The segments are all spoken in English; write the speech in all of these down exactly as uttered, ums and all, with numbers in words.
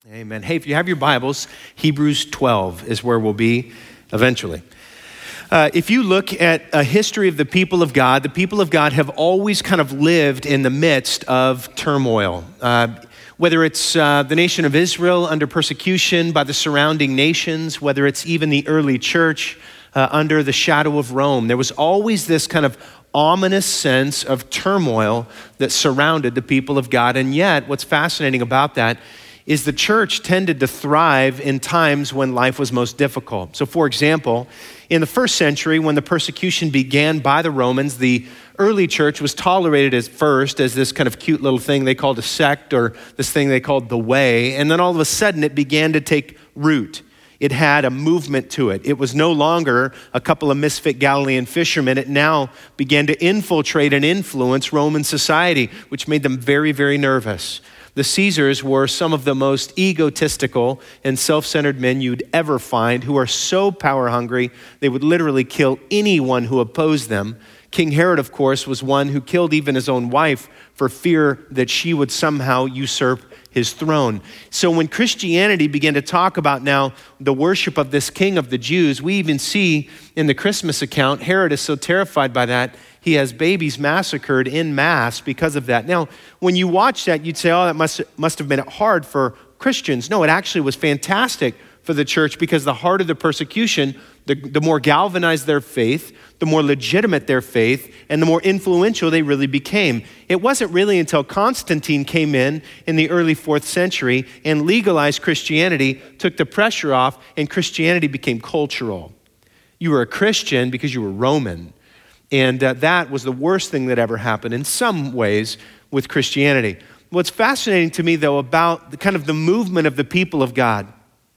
Amen. Hey, if you have your Bibles, Hebrews twelve is where we'll be eventually. Uh, if you look at a history of the people of God, the people of God have always kind of lived in the midst of turmoil. Uh, whether it's uh, the nation of Israel under persecution by the surrounding nations, whether it's even the early church uh, under the shadow of Rome, there was always this kind of ominous sense of turmoil that surrounded the people of God. And yet, what's fascinating about that is the church tended to thrive in times when life was most difficult. So for example, in the first century, when the persecution began by the Romans, the early church was tolerated at first as this kind of cute little thing they called a sect, or this thing they called the way. And then all of a sudden it began to take root. It had a movement to it. It was no longer a couple of misfit Galilean fishermen. It now began to infiltrate and influence Roman society, which made them very, very nervous. The Caesars were some of the most egotistical and self-centered men you'd ever find, who are so power hungry, they would literally kill anyone who opposed them. King Herod, of course, was one who killed even his own wife for fear that she would somehow usurp his throne. So when Christianity began to talk about now the worship of this king of the Jews, we even see in the Christmas account, Herod is so terrified by that, he has babies massacred en masse because of that. Now, when you watch that, you'd say, oh, that must, must have been hard for Christians. No, it actually was fantastic for the church, because the harder the persecution, the, the more galvanized their faith, the more legitimate their faith, and the more influential they really became. It wasn't really until Constantine came in in the early fourth century and legalized Christianity, took the pressure off, and Christianity became cultural. You were a Christian because you were Roman. And uh, that was the worst thing that ever happened in some ways with Christianity. What's fascinating to me, though, about the kind of the movement of the people of God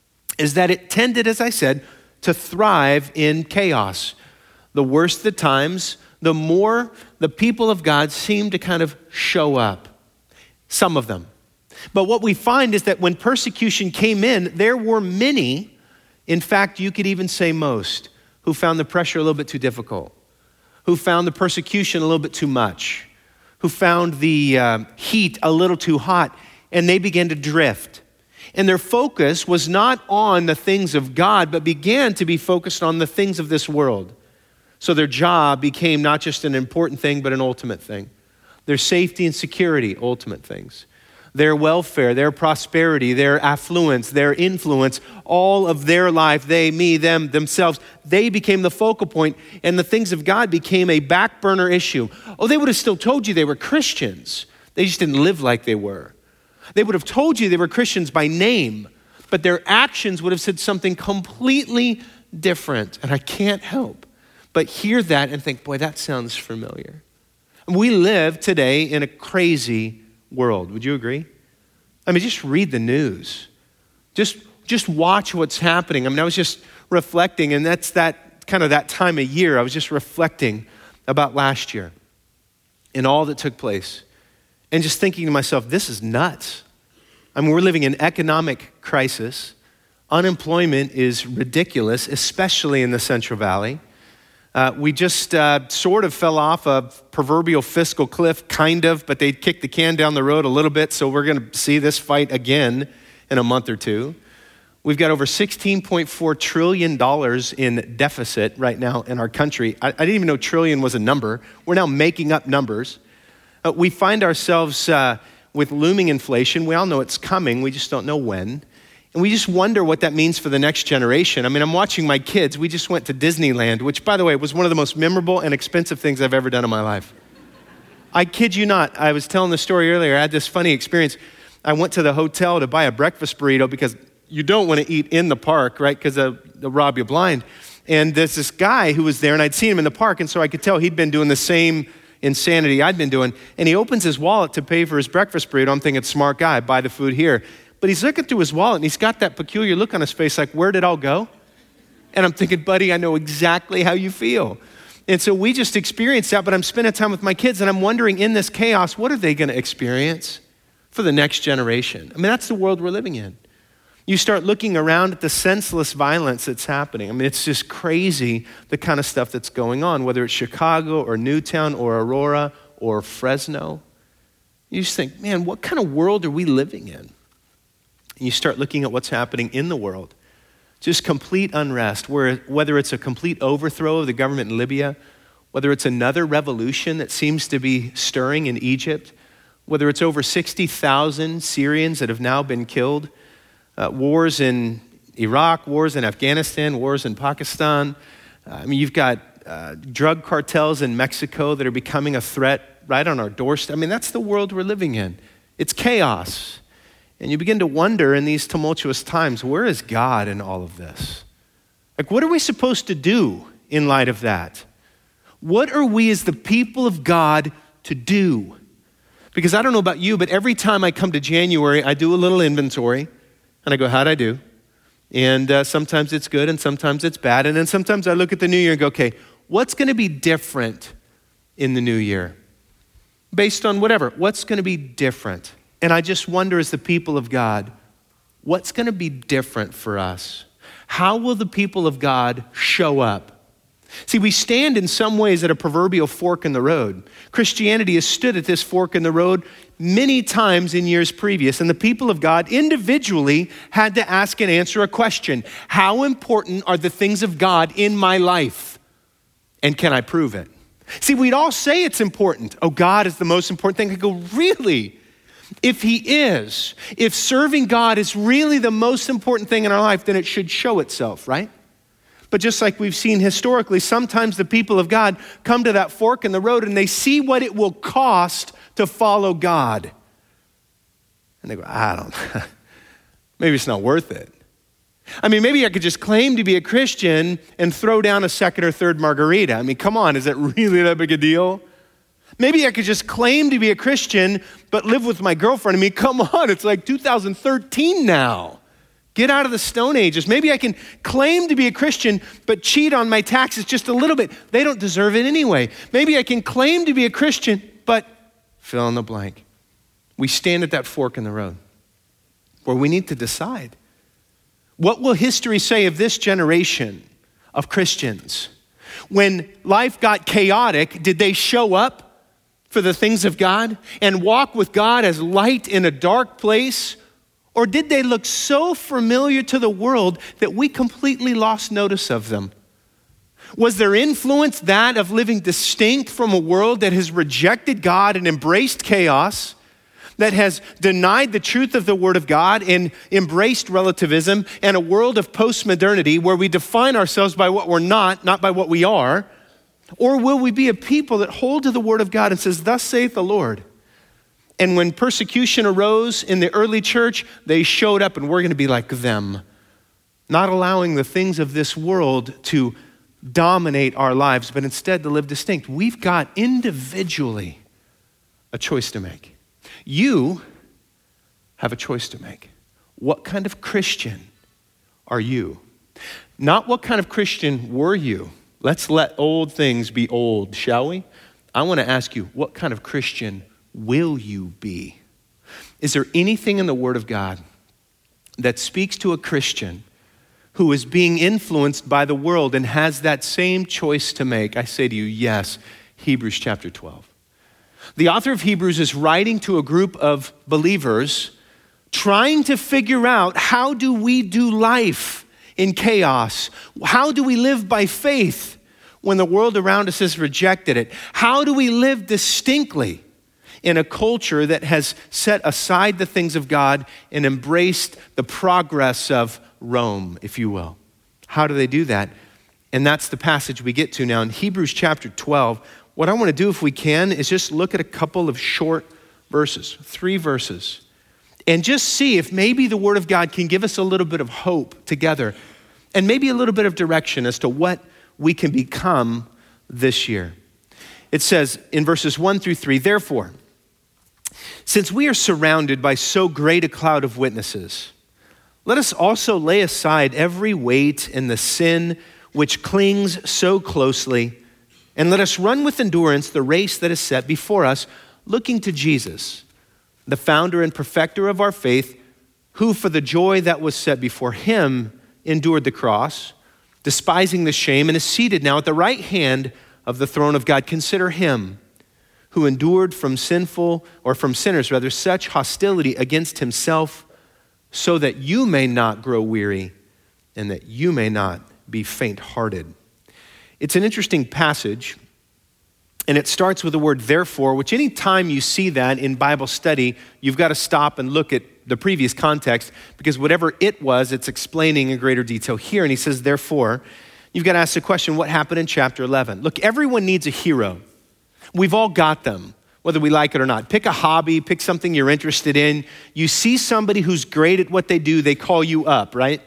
is that it tended, as I said, to thrive in chaos. The worse the times, the more the people of God seemed to kind of show up. Some of them. But what we find is that when persecution came in, there were many, in fact, you could even say most, who found the pressure a little bit too difficult, who found the persecution a little bit too much, who found the uh, heat a little too hot, and they began to drift. And their focus was not on the things of God, but began to be focused on the things of this world. So their job became not just an important thing, but an ultimate thing. Their safety and security, ultimate things. Their welfare, their prosperity, their affluence, their influence, all of their life, they, me, them, themselves, they became the focal point, and the things of God became a back burner issue. Oh, they would have still told you they were Christians. They just didn't live like they were. They would have told you they were Christians by name, but their actions would have said something completely different. And I can't help but hear that and think, boy, that sounds familiar. We live today in a crazy world. Would you agree? I mean, just read the news. Just, just watch what's happening. I mean, I was just reflecting, and that's that kind of that time of year. I was just reflecting about last year and all that took place, and just thinking to myself, this is nuts. I mean, we're living in economic crisis. Unemployment is ridiculous, especially in the Central Valley. Uh, we just uh, sort of fell off a proverbial fiscal cliff, kind of, but they kicked the can down the road a little bit, so we're going to see this fight again in a month or two. We've got over sixteen point four trillion dollars in deficit right now in our country. I, I didn't even know trillion was a number. We're now making up numbers. Uh, we find ourselves uh, with looming inflation. We all know it's coming. We just don't know when. And we just wonder what that means for the next generation. I mean, I'm watching my kids. We just went to Disneyland, which, by the way, was one of the most memorable and expensive things I've ever done in my life. I kid you not. I was telling the story earlier. I had this funny experience. I went to the hotel to buy a breakfast burrito because you don't want to eat in the park, right? Because they'll rob you blind. And there's this guy who was there, and I'd seen him in the park, and so I could tell he'd been doing the same insanity I'd been doing. And he opens his wallet to pay for his breakfast burrito. I'm thinking, smart guy, buy the food here. But he's looking through his wallet, and he's got that peculiar look on his face, like, where'd it all go? And I'm thinking, buddy, I know exactly how you feel. And so we just experienced that, but I'm spending time with my kids, and I'm wondering, in this chaos, what are they going to experience for the next generation? I mean, that's the world we're living in. You start looking around at the senseless violence that's happening. I mean, it's just crazy, the kind of stuff that's going on, whether it's Chicago or Newtown or Aurora or Fresno. You just think, man, what kind of world are we living in? and you start looking at what's happening in the world, just complete unrest, where, whether it's a complete overthrow of the government in Libya, whether it's another revolution that seems to be stirring in Egypt, whether it's over sixty thousand Syrians that have now been killed, uh, wars in Iraq, wars in Afghanistan, wars in Pakistan. Uh, I mean, you've got uh, drug cartels in Mexico that are becoming a threat right on our doorstep. I mean, that's the world we're living in. It's chaos. And you begin to wonder in these tumultuous times, where is God in all of this? Like, what are we supposed to do in light of that? What are we as the people of God to do? Because I don't know about you, but every time I come to January, I do a little inventory, and I go, how'd I do? And uh, sometimes it's good, and sometimes it's bad. And then sometimes I look at the new year and go, okay, what's going to be different in the new year? Based on whatever, what's going to be different? And I just wonder, as the people of God, what's going to be different for us? How will the people of God show up? See, we stand in some ways at a proverbial fork in the road. Christianity has stood at this fork in the road many times in years previous, and the people of God individually had to ask and answer a question. How important are the things of God in my life? And can I prove it? See, we'd all say it's important. Oh, God is the most important thing. I go, really? If he is, if serving God is really the most important thing in our life, then it should show itself, right? But just like we've seen historically, sometimes the people of God come to that fork in the road and they see what it will cost to follow God. And they go, I don't, maybe it's not worth it. I mean, maybe I could just claim to be a Christian and throw down a second or third margarita. I mean, come on, is it really that big a deal? Maybe I could just claim to be a Christian, but live with my girlfriend. I mean, come on, it's like two thousand thirteen now. Get out of the Stone Ages. Maybe I can claim to be a Christian, but cheat on my taxes just a little bit. They don't deserve it anyway. Maybe I can claim to be a Christian, but fill in the blank. We stand at that fork in the road where we need to decide. What will history say of this generation of Christians? When life got chaotic, did they show up for the things of God and walk with God as light in a dark place? Or did they look so familiar to the world that we completely lost notice of them? Was their influence that of living distinct from a world that has rejected God and embraced chaos, that has denied the truth of the Word of God and embraced relativism, and a world of postmodernity where we define ourselves by what we're not, not by what we are? Or will we be a people that hold to the Word of God and says, thus saith the Lord? And when persecution arose in the early church, they showed up, and we're going to be like them, not allowing the things of this world to dominate our lives, but instead to live distinct. We've got individually a choice to make. You have a choice to make. What kind of Christian are you? Not what kind of Christian were you. Let's let old things be old, shall we? I want to ask you, what kind of Christian will you be? Is there anything in the Word of God that speaks to a Christian who is being influenced by the world and has that same choice to make? I say to you, yes, Hebrews chapter twelve. The author of Hebrews is writing to a group of believers trying to figure out, how do we do life in chaos? How do we live by faith when the world around us has rejected it? How do we live distinctly in a culture that has set aside the things of God and embraced the progress of Rome, if you will? How do they do that? And that's the passage we get to now in Hebrews chapter twelve. What I want to do, if we can, is just look at a couple of short verses, three verses, and just see if maybe the Word of God can give us a little bit of hope together and maybe a little bit of direction as to what we can become this year. It says in verses one through three, therefore, since we are surrounded by so great a cloud of witnesses, let us also lay aside every weight and the sin which clings so closely, and let us run with endurance the race that is set before us, looking to Jesus, the founder and perfecter of our faith, who for the joy that was set before him endured the cross, despising the shame, and is seated now at the right hand of the throne of God. Consider him who endured from sinful, or from sinners rather, such hostility against himself, so that you may not grow weary and that you may not be faint-hearted. It's an interesting passage, and it starts with the word therefore, which any time you see that in Bible study, you've got to stop and look at the previous context, because whatever it was, it's explaining in greater detail here. And he says, therefore, you've got to ask the question, what happened in chapter eleven? Look, everyone needs a hero. We've all got them, whether we like it or not. Pick a hobby, pick something you're interested in. You see somebody who's great at what they do, they call you up, right?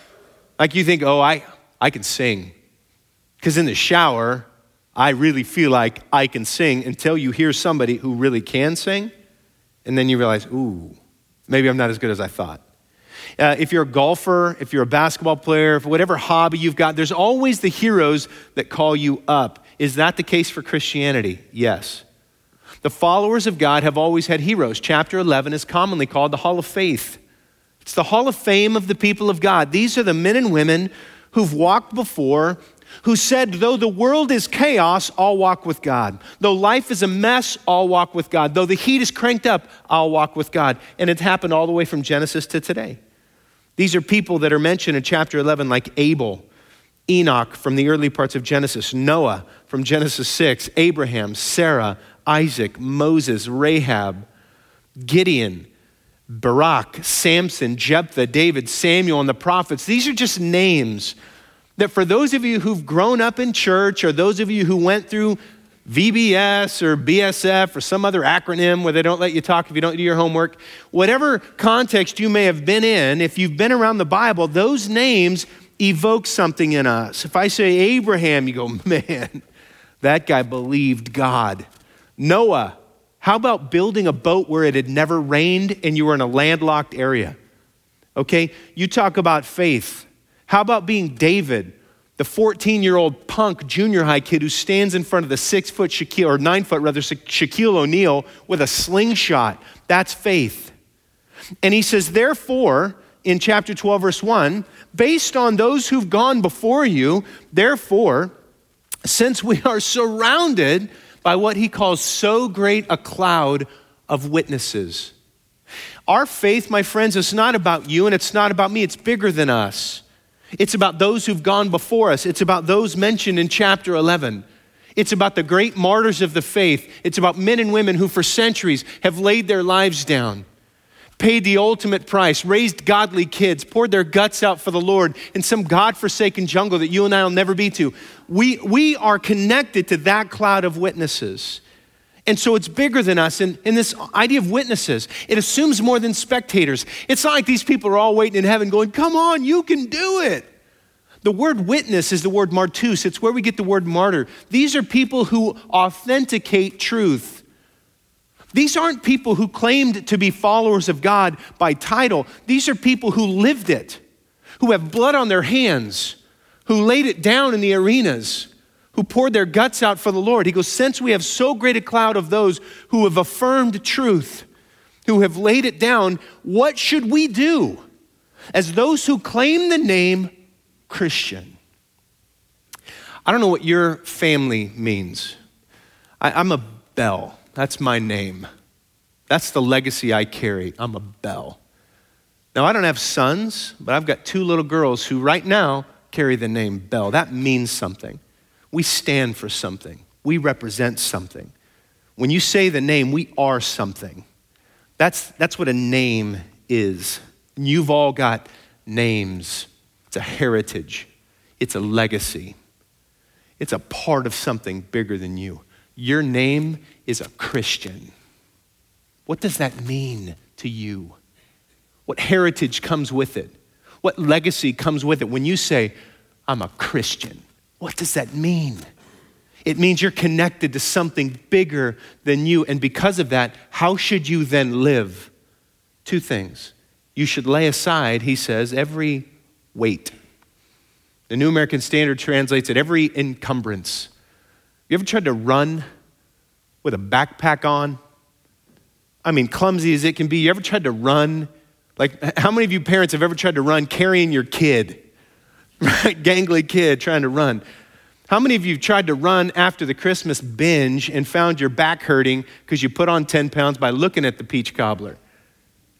Like you think, oh, I, I can sing. Because in the shower, I really feel like I can sing, until you hear somebody who really can sing. And then you realize, ooh, maybe I'm not as good as I thought. Uh, if you're a golfer, if you're a basketball player, if whatever hobby you've got, there's always the heroes that call you up. Is that the case for Christianity? Yes. The followers of God have always had heroes. Chapter eleven is commonly called the Hall of Faith. It's the Hall of Fame of the people of God. These are the men and women who've walked before, who said, though the world is chaos, I'll walk with God. Though life is a mess, I'll walk with God. Though the heat is cranked up, I'll walk with God. And it's happened all the way from Genesis to today. These are people that are mentioned in chapter eleven, like Abel, Enoch from the early parts of Genesis, Noah from Genesis six, Abraham, Sarah, Isaac, Moses, Rahab, Gideon, Barak, Samson, Jephthah, David, Samuel, and the prophets. These are just names that for those of you who've grown up in church, or those of you who went through V B S or B S F or some other acronym where they don't let you talk if you don't do your homework, whatever context you may have been in, if you've been around the Bible, those names evoke something in us. If I say Abraham, you go, man, that guy believed God. Noah, how about building a boat where it had never rained and you were in a landlocked area? Okay, you talk about faith. How about being David, the fourteen-year-old punk junior high kid who stands in front of the six-foot Shaquille, or nine-foot rather, Shaquille O'Neal with a slingshot? That's faith. And he says, therefore, in chapter twelve, verse one, based on those who've gone before you, therefore, since we are surrounded by what he calls so great a cloud of witnesses. Our faith, my friends, is not about you and it's not about me. It's bigger than us. It's about those who've gone before us. It's about those mentioned in chapter eleven. It's about the great martyrs of the faith. It's about men and women who for centuries have laid their lives down, paid the ultimate price, raised godly kids, poured their guts out for the Lord in some godforsaken jungle that you and I will never be to. We, we are connected to that cloud of witnesses. And so it's bigger than us. And, and this idea of witnesses, it assumes more than spectators. It's not like these people are all waiting in heaven going, come on, you can do it. The word witness is the word martus. It's where we get the word martyr. These are people who authenticate truth. These aren't people who claimed to be followers of God by title. These are people who lived it, who have blood on their hands, who laid it down in the arenas, who poured their guts out for the Lord. He goes, since we have so great a cloud of those who have affirmed truth, who have laid it down, what should we do as those who claim the name Christian? I don't know what your family means. I, I'm a Bell. That's my name. That's the legacy I carry. I'm a Bell. Now, I don't have sons, but I've got two little girls who right now carry the name Bell. That means something. We stand for something. We represent something. When you say the name, we are something. That's, that's what a name is. And you've all got names. It's a heritage. It's a legacy. It's a part of something bigger than you. Your name is a Christian. What does that mean to you? What heritage comes with it? What legacy comes with it when you say, I'm a Christian? What does that mean? It means you're connected to something bigger than you. And because of that, how should you then live? Two things. You should lay aside, he says, every weight. The New American Standard translates it, every encumbrance. You ever tried to run with a backpack on? I mean, clumsy as it can be. You ever tried to run? Like, how many of you parents have ever tried to run carrying your kid? Right, gangly kid trying to run. How many of you tried to run after the Christmas binge and found your back hurting because you put on ten pounds by looking at the peach cobbler?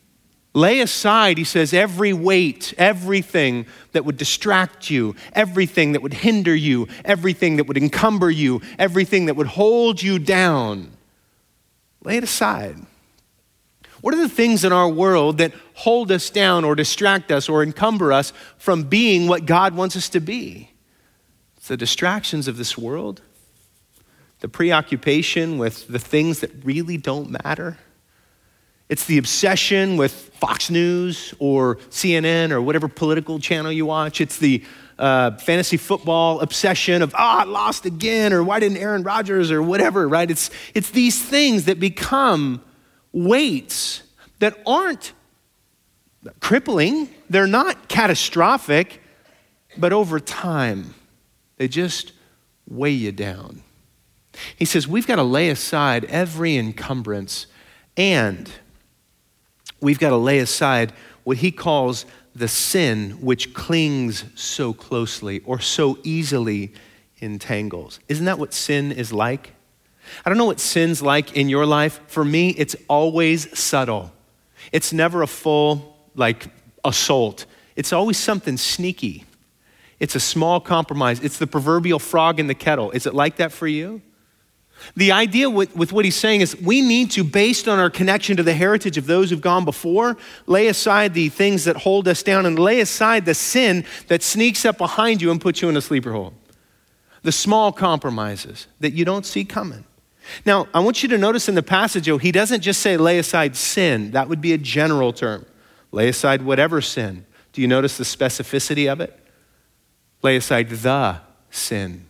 Lay aside, he says, every weight, everything that would distract you, everything that would hinder you, everything that would encumber you, everything that would hold you down. Lay it aside. What are the things in our world that hold us down or distract us or encumber us from being what God wants us to be? It's the distractions of this world, the preoccupation with the things that really don't matter. It's the obsession with Fox News or C N N or whatever political channel you watch. It's the uh, fantasy football obsession of, ah, oh, I lost again, or why didn't Aaron Rodgers, or whatever, right? It's, it's these things that become weights that aren't crippling. They're not catastrophic, but over time, they just weigh you down. He says, we've got to lay aside every encumbrance, and we've got to lay aside what he calls the sin which clings so closely or so easily entangles. Isn't that what sin is like? I don't know what sin's like in your life. For me, it's always subtle. It's never a full, like, assault. It's always something sneaky. It's a small compromise. It's the proverbial frog in the kettle. Is it like that for you? The idea with, with what he's saying is we need to, based on our connection to the heritage of those who've gone before, lay aside the things that hold us down and lay aside the sin that sneaks up behind you and puts you in a sleeper hole. The small compromises that you don't see coming. Now, I want you to notice in the passage, though, he doesn't just say lay aside sin. That would be a general term. Lay aside whatever sin. Do you notice the specificity of it? Lay aside the sin.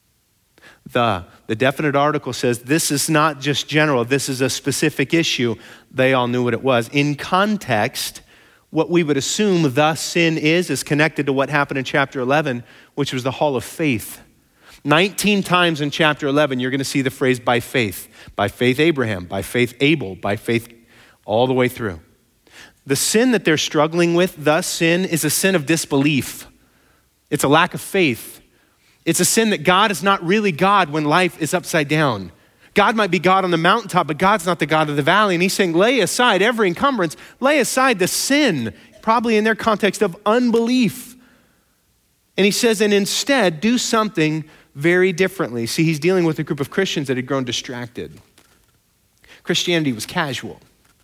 The. The definite article says this is not just general. This is a specific issue. They all knew what it was. In context, what we would assume the sin is, is connected to what happened in chapter eleven, which was the hall of faith. nineteen times in chapter eleven, you're going to see the phrase by faith. By faith, Abraham. By faith, Abel. By faith, all the way through. The sin that they're struggling with, the sin, is a sin of disbelief. It's a lack of faith. It's a sin that God is not really God when life is upside down. God might be God on the mountaintop, but God's not the God of the valley. And he's saying, lay aside every encumbrance. Lay aside the sin, probably in their context of unbelief. And he says, and instead, do something very differently. See, he's dealing with a group of Christians that had grown distracted. Christianity was casual.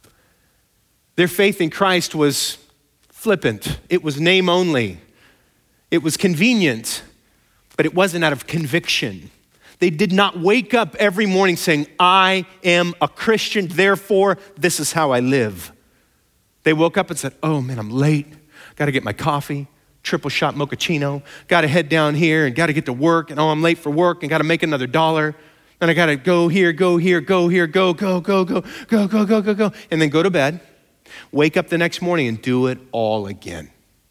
Their faith in Christ was flippant. It was name only. It was convenient. But it wasn't out of conviction. They did not wake up every morning saying, I am a Christian, therefore this is how I live. They woke up and said, oh man, I'm late. Got to get my coffee, triple shot mochaccino. Got to head down here and got to get to work. And oh, I'm late for work and got to make another dollar. And I got to go here, go here, go here, go, go, go, go, go, go, go, go, go. And then go to bed, wake up the next morning and do it all again.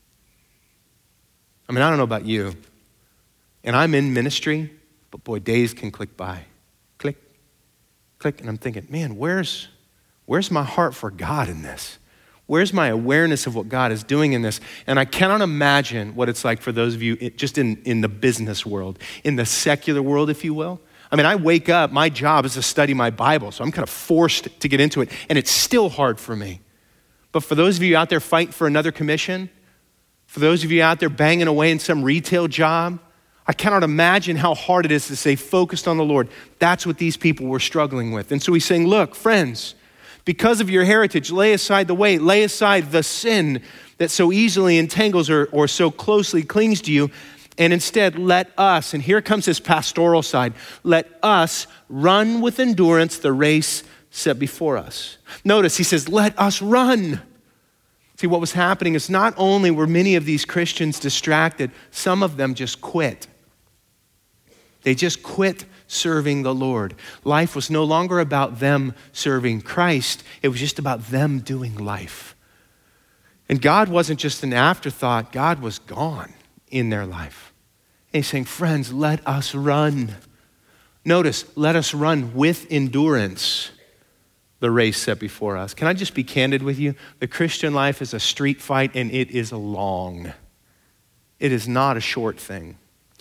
I mean, I don't know about you. And I'm in ministry, but boy, days can click by. Click, click, and I'm thinking, man, where's, where's my heart for God in this? Where's my awareness of what God is doing in this? And I cannot imagine what it's like for those of you just in, in the business world, in the secular world, if you will. I mean, I wake up, my job is to study my Bible, so I'm kind of forced to get into it, and it's still hard for me. But for those of you out there fighting for another commission, for those of you out there banging away in some retail job, I cannot imagine how hard it is to stay focused on the Lord. That's what these people were struggling with. And so he's saying, look, friends, because of your heritage, lay aside the weight, lay aside the sin that so easily entangles or, or so closely clings to you, and instead let us, and here comes his pastoral side, let us run with endurance the race set before us. Notice he says, let us run. See, what was happening is not only were many of these Christians distracted, some of them just quit. They just quit serving the Lord. Life was no longer about them serving Christ. It was just about them doing life. And God wasn't just an afterthought. God was gone in their life. And he's saying, friends, let us run. Notice, let us run with endurance the race set before us. Can I just be candid with you? The Christian life is a street fight, and it is long. It is not a short thing.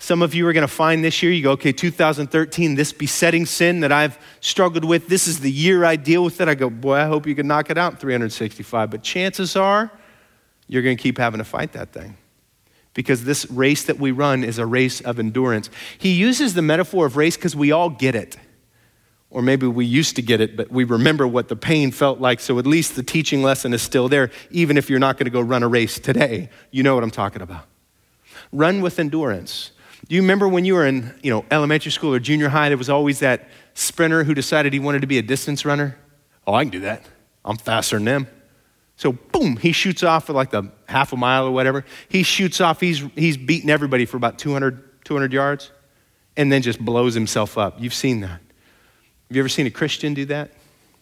Some of you are going to find this year, you go, okay, two thousand thirteen, this besetting sin that I've struggled with, this is the year I deal with it. I go, boy, I hope you can knock it out in three hundred sixty-five. But chances are, you're going to keep having to fight that thing. Because this race that we run is a race of endurance. He uses the metaphor of race because we all get it. Or maybe we used to get it, but we remember what the pain felt like. So at least the teaching lesson is still there, even if you're not going to go run a race today. You know what I'm talking about. Run with endurance. Do you remember when you were in, you know, elementary school or junior high, there was always that sprinter who decided he wanted to be a distance runner? Oh, I can do that. I'm faster than them. So boom, he shoots off for like the half a mile or whatever. He shoots off, he's he's beating everybody for about two hundred, two hundred yards and then just blows himself up. You've seen that. Have you ever seen a Christian do that?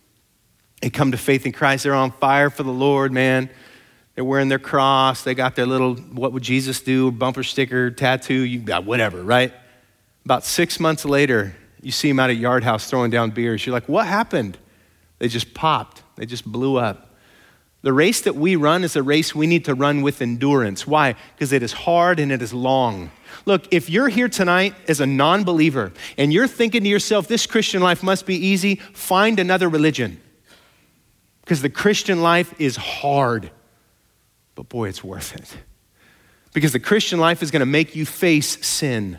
They come to faith in Christ, they're on fire for the Lord, man. They're wearing their cross. They got their little, what would Jesus do, bumper sticker, tattoo, you got whatever, right? About six months later, you see them out at Yard House throwing down beers. You're like, what happened? They just popped. They just blew up. The race that we run is a race we need to run with endurance. Why? Because it is hard and it is long. Look, if you're here tonight as a non-believer and you're thinking to yourself, this Christian life must be easy, find another religion. Because the Christian life is hard. But boy, it's worth it. Because the Christian life is going to make you face sin.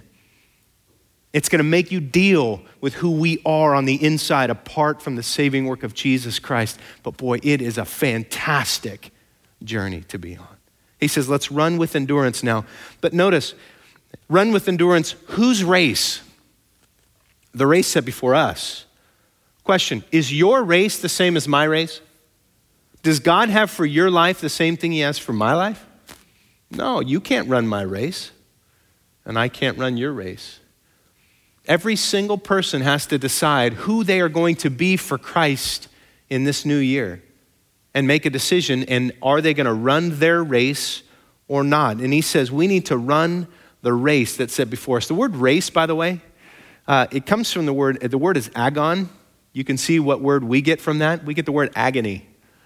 It's going to make you deal with who we are on the inside apart from the saving work of Jesus Christ. But boy, it is a fantastic journey to be on. He says, let's run with endurance now. But notice, run with endurance, whose race? The race set before us. Question, is your race the same as my race? Does God have for your life the same thing he has for my life? No, you can't run my race, and I can't run your race. Every single person has to decide who they are going to be for Christ in this new year and make a decision, and are they going to run their race or not? And he says we need to run the race that's set before us. The word race, by the way, uh, it comes from the word, the word is agon. You can see what word we get from that. We get the word agony.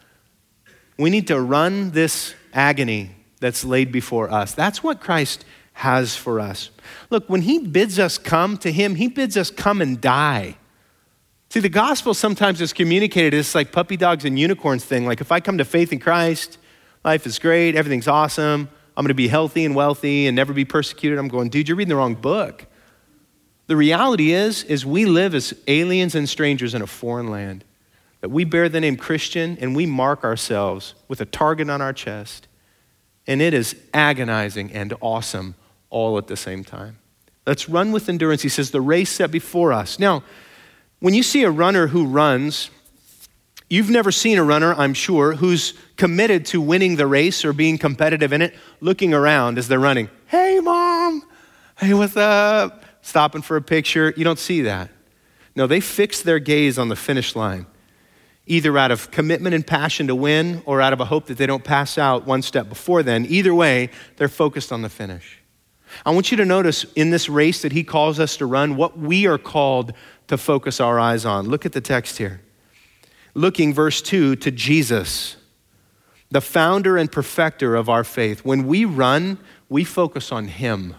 We need to run this agony that's laid before us. That's what Christ has for us. Look, when he bids us come to him, he bids us come and die. See, the gospel sometimes is communicated as like puppy dogs and unicorns thing. Like if I come to faith in Christ, life is great, everything's awesome, I'm going to be healthy and wealthy and never be persecuted. I'm going, dude, you're reading the wrong book. The reality is, is we live as aliens and strangers in a foreign land. That we bear the name Christian and we mark ourselves with a target on our chest. And it is agonizing and awesome all at the same time. Let's run with endurance. He says the race set before us. Now, when you see a runner who runs, you've never seen a runner, I'm sure, who's committed to winning the race or being competitive in it, looking around as they're running. Hey, mom. Hey, what's up? Stopping for a picture. You don't see that. No, they fix their gaze on the finish line. Either out of commitment and passion to win or out of a hope that they don't pass out one step before then. Either way, they're focused on the finish. I want you to notice in this race that he calls us to run, what we are called to focus our eyes on. Look at the text here. Looking, verse two, to Jesus, the founder and perfecter of our faith. When we run, we focus on him.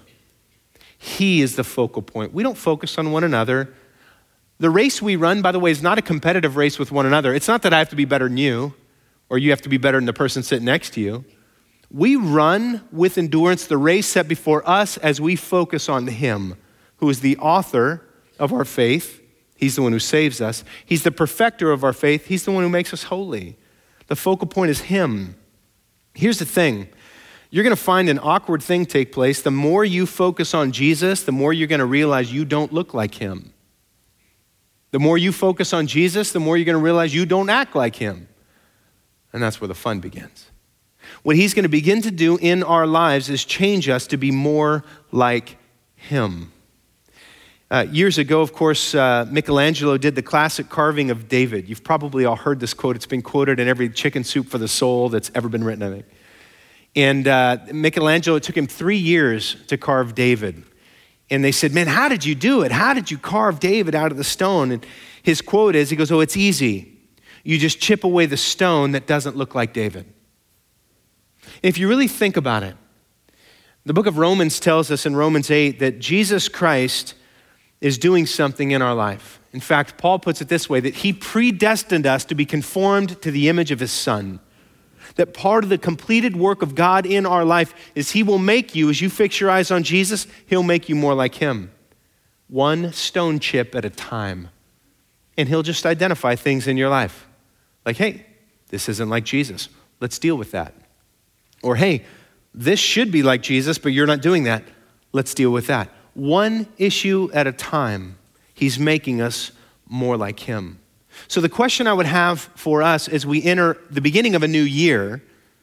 He is the focal point. We don't focus on one another. The race we run, by the way, is not a competitive race with one another. It's not that I have to be better than you or you have to be better than the person sitting next to you. We run with endurance the race set before us as we focus on him, who is the author of our faith. He's the one who saves us. He's the perfecter of our faith. He's the one who makes us holy. The focal point is him. Here's the thing. You're going to find an awkward thing take place. The more you focus on Jesus, the more you're going to realize you don't look like him. The more you focus on Jesus, the more you're going to realize you don't act like him. And that's where the fun begins. What he's going to begin to do in our lives is change us to be more like him. Uh, years ago, of course, uh, Michelangelo did the classic carving of David. You've probably all heard this quote. It's been quoted in every Chicken Soup for the Soul that's ever been written, I think. And uh, Michelangelo, it took him three years to carve David. And they said, man, how did you do it? How did you carve David out of the stone? And his quote is, he goes, oh, it's easy. You just chip away the stone that doesn't look like David. If you really think about it, The book of Romans tells us in Romans eight that Jesus Christ is doing something in our life. In fact, Paul puts it this way, that he predestined us to be conformed to the image of his Son. That part of the completed work of God in our life is he will make you, as you fix your eyes on Jesus, he'll make you more like him. One stone chip at a time. And he'll just identify things in your life. Like, hey, this isn't like Jesus. Let's deal with that. Or, hey, this should be like Jesus, but you're not doing that. Let's deal with that. One issue at a time, he's making us more like him. So the question I would have for us as we enter the beginning of a new year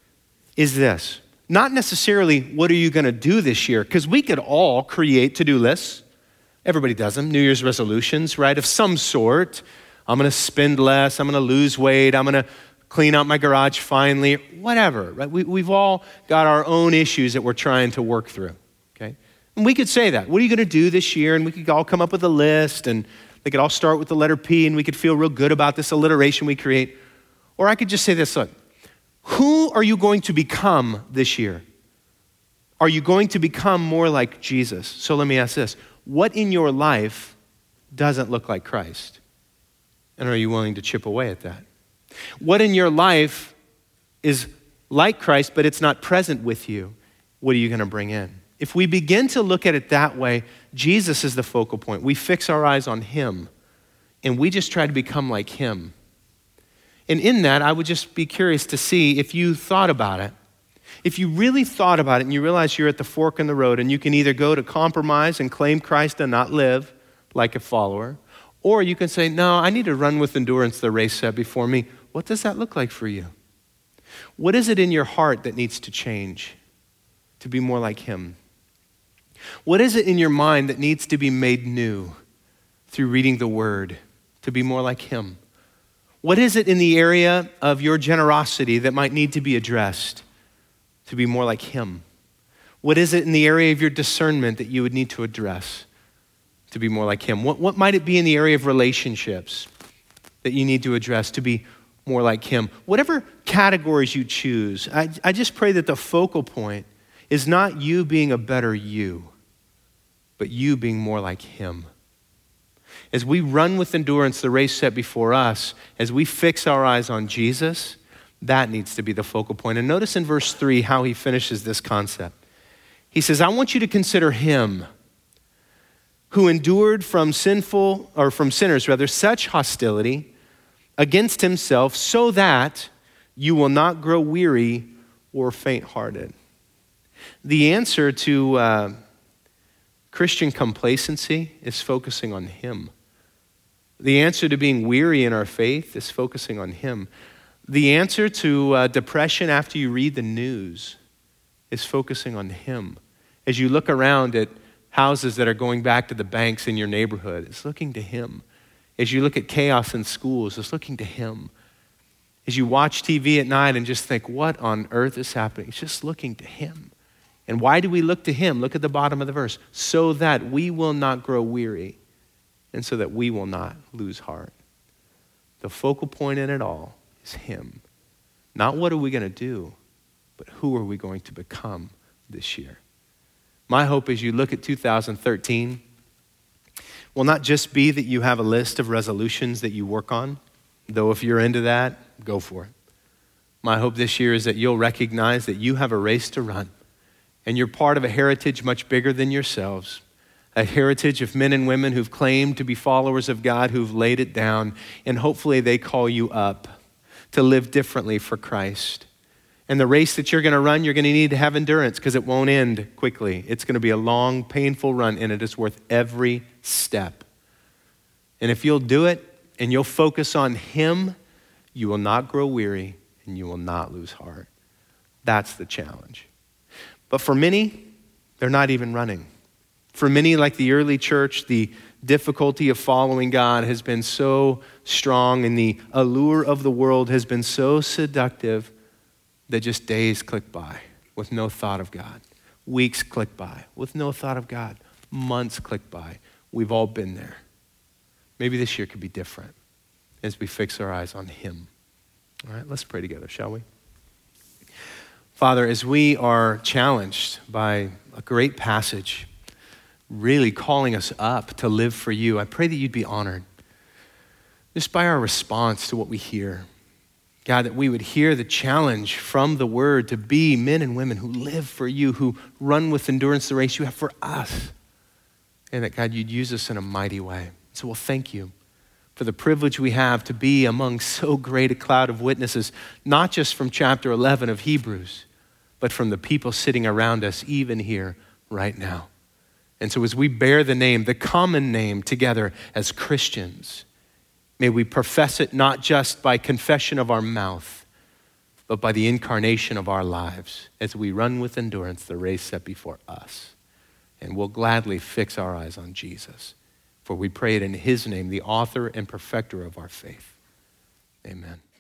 is this. Not necessarily, what are you going to do this year? Because we could all create to-do lists. Everybody does them. New Year's resolutions, right? Of some sort. I'm going to spend less. I'm going to lose weight. I'm going to clean out my garage finally. Whatever, right? We, we've all got our own issues that we're trying to work through, okay? And we could say that. What are you going to do this year? And we could all come up with a list, and they could all start with the letter P, and we could feel real good about this alliteration we create. Or I could just say this, look, who are you going to become this year? Are you going to become more like Jesus? So let me ask this. What in your life doesn't look like Christ? And are you willing to chip away at that? What in your life is like Christ, but it's not present with you? What are you going to bring in? If we begin to look at it that way, Jesus is the focal point. We fix our eyes on him, and we just try to become like him. And in that, I would just be curious to see if you thought about it. If you really thought about it and you realize you're at the fork in the road and you can either go to compromise and claim Christ and not live like a follower, or you can say, no, I need to run with endurance the race set before me. What does that look like for you? What is it in your heart that needs to change to be more like him? What is it in your mind that needs to be made new through reading the word to be more like him? What is it in the area of your generosity that might need to be addressed to be more like him? What is it in the area of your discernment that you would need to address to be more like him? What, what might it be in the area of relationships that you need to address to be more like him? Whatever categories you choose, I, I just pray that the focal point is not you being a better you, but you being more like him. As we run with endurance the race set before us, as we fix our eyes on Jesus, that needs to be the focal point. And notice in verse three how he finishes this concept. He says, I want you to consider him who endured from sinful, or from sinners rather, such hostility against himself so that you will not grow weary or faint-hearted. The answer to uh, Christian complacency is focusing on him. The answer to being weary in our faith is focusing on him. The answer to uh, depression after you read the news is focusing on him. As you look around at houses that are going back to the banks in your neighborhood, it's looking to him. As you look at chaos in schools, it's looking to him. As you watch T V at night and just think, what on earth is happening? It's just looking to him. And why do we look to him? Look at the bottom of the verse. So that we will not grow weary and so that we will not lose heart. The focal point in it all is him. Not what are we going to do, but who are we going to become this year? My hope as you look at two thousand thirteen will not just be that you have a list of resolutions that you work on, though if you're into that, go for it. My hope this year is that you'll recognize that you have a race to run, and you're part of a heritage much bigger than yourselves, a heritage of men and women who've claimed to be followers of God, who've laid it down, and hopefully they call you up to live differently for Christ. And the race that you're going to run, you're going to need to have endurance because it won't end quickly. It's going to be a long, painful run, and it is worth every step. And if you'll do it and you'll focus on him, you will not grow weary and you will not lose heart. That's the challenge. But for many, they're not even running. For many, like the early church, the difficulty of following God has been so strong and the allure of the world has been so seductive that just days click by with no thought of God. Weeks click by with no thought of God. Months click by. We've all been there. Maybe this year could be different as we fix our eyes on him. All right, let's pray together, shall we? Father, as we are challenged by a great passage, really calling us up to live for you. I pray that you'd be honored just by our response to what we hear. God, that we would hear the challenge from the word to be men and women who live for you, who run with endurance the race you have for us. And that, God, you'd use us in a mighty way. So we'll thank you for the privilege we have to be among so great a cloud of witnesses, not just from chapter eleven of Hebrews, but from the people sitting around us even here right now. And so as we bear the name, the common name together as Christians, may we profess it not just by confession of our mouth, but by the incarnation of our lives as we run with endurance the race set before us. And we'll gladly fix our eyes on Jesus. For we pray it in his name, the author and perfecter of our faith. Amen.